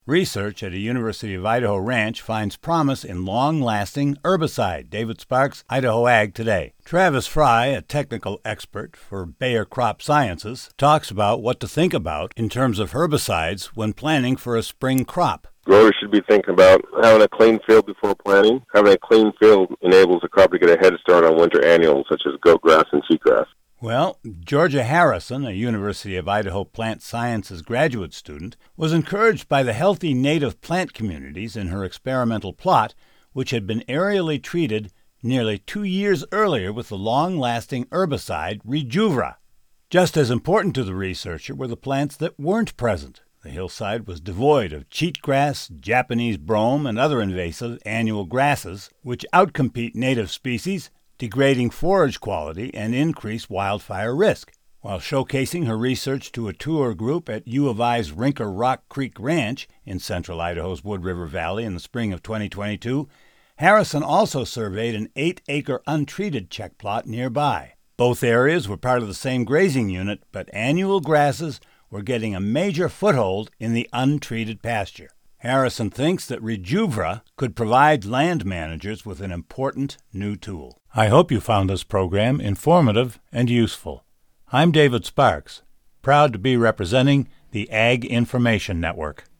Research at a University of Idaho ranch finds promise in long-lasting herbicide. David Sparks, Idaho Ag Today. Travis Fry, a technical expert for Bayer Crop Sciences, talks about what to think about in terms of herbicides when planning for a spring crop. Growers should be thinking about having a clean field before planting. Having a clean field enables the crop to get a head start on winter annuals such as goat grass and cheatgrass. Well, Georgia Harrison, a University of Idaho Plant Sciences graduate student, was encouraged by the healthy native plant communities in her experimental plot, which had been aerially treated nearly 2 years earlier with the long-lasting herbicide Rejuvra. Just as important to the researcher were the plants that weren't present. The hillside was devoid of cheatgrass, Japanese brome, and other invasive annual grasses, which outcompete native species, degrading forage quality and increase wildfire risk. While showcasing her research to a tour group at U of I's Rinker Rock Creek Ranch in central Idaho's Wood River Valley in the spring of 2022, Harrison also surveyed an 8-acre untreated check plot nearby. Both areas were part of the same grazing unit, but annual grasses were getting a major foothold in the untreated pasture. Harrison thinks that Rejuvra could provide land managers with an important new tool. I hope you found this program informative and useful. I'm David Sparks, proud to be representing the Ag Information Network.